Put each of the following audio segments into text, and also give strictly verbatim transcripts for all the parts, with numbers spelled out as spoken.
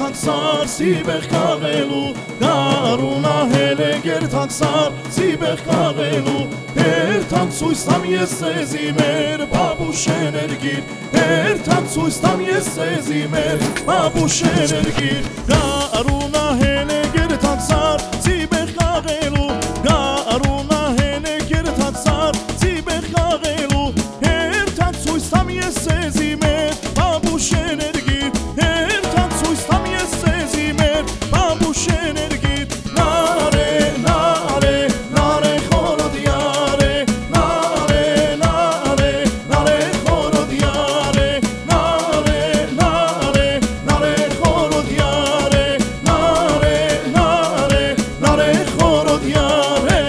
երթանցար սիբեղ կաղելու Գարունահել է երթանցար սիբեղ կաղելու Երթան ցույց տամ ես սեզի մեր բաբուշեներ գիր Երթան ցույց տամ ես սեզի մեր բաբուշեներ գիր Գարունահել է երթանցար սիբեղ կաղելու Գարունահել է երթանցար սիբեղ կաղելու Երթան ցույց տամ ես սեզի մեր բաբուշեներ գիր Երթան ցույց տամ ես սեզի մեր բաբուշեներ գիր Նարե, նարե, նարե խորոդյարե Նարե, նարե, նարե խորոդյարե Նարե, նարե, նարե խորոդյարե Նարե, նարե, նարե խորոդյարե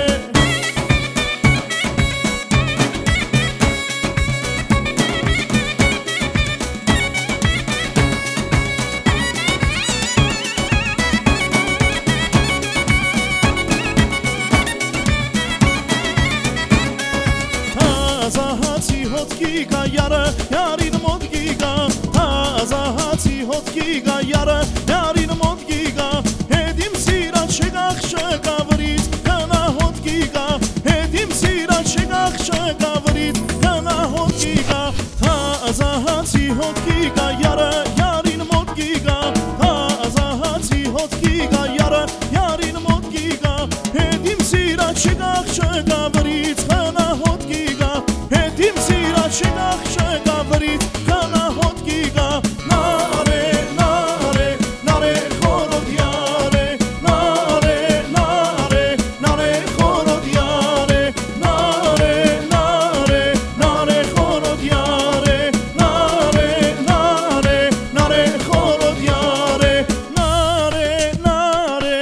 Հազահացի հոտքի գա յարը, յարին մոտ գիգա Հազահացի հոտքի գա յարը, յարին մոտ գիգա Հետիմ սիրան շեգախ շգավրից, կնա հոտ գիգա Հետիմ սիրան շեգախ շգավրից, կնա հոտ գիգա Հազահացի հոտքի գա յարը, յարին մոտ գիգա Հազահացի հոտքի գա յարը, յարին մոտ գիգա Հետիմ սիրան շեգախ շգավրից, կնա հոտ գիգա Հետիմ սիրան շեգախ շգավրից, կնա հոտ գիգա Նարե, նարե, նարե խորոդյարե Նարե, նարե, նարե խորոդյարե Նարե, նարե, նարե խորոդյարե Նարե, նարե, նարե խորոդյարե Նարե, նարե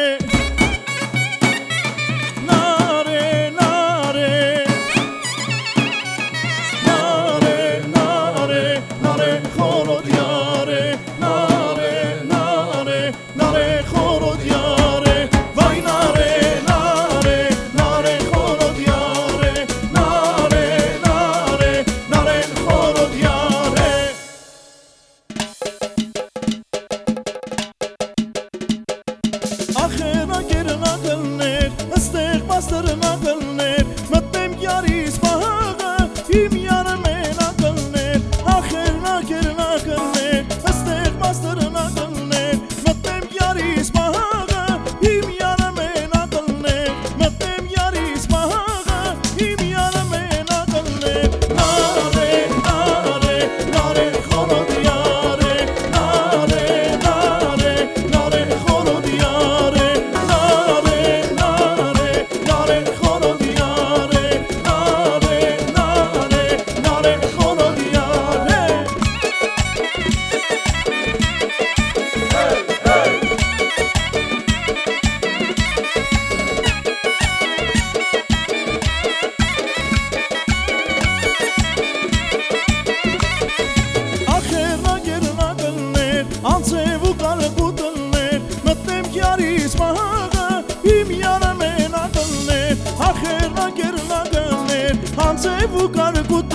Նարե, նարե Նարե, նարե, նարե խորոդյարե Նարե, նարե, նարե խորոդյարե Վայ նարե, նարե, նարե խորոդյարե Նարե, նարե, նարե խորոդյարե Ախերա գերնակլներ, ըստեղ մաստերնակլներ Մտնեմ յարիս պահաղը, իմ յարը մենակլներ Ախերնա գերնակլներ, ըստեղ մաստերնակլներ Մտնեմ յարիս պահաղը, իմ յարը մենակլներ Մտնեմ յարիս պահաղը, իմ յարը մենակլներ Նարե, նարե, նարե խորոդյարե Նարե, նարե, նարե խորոդյարե Նարե, նարե, նարե խորոդյարե Նարե, նարե, նարե խորոդյարե Ախերնա գերնակլներ, անցև ու կալկուտլներ Մտնեմ յարիս պահաղը, իմ յարը մենակլներ Ախերնա գերնակլներ, անցև ու կալկուտլներ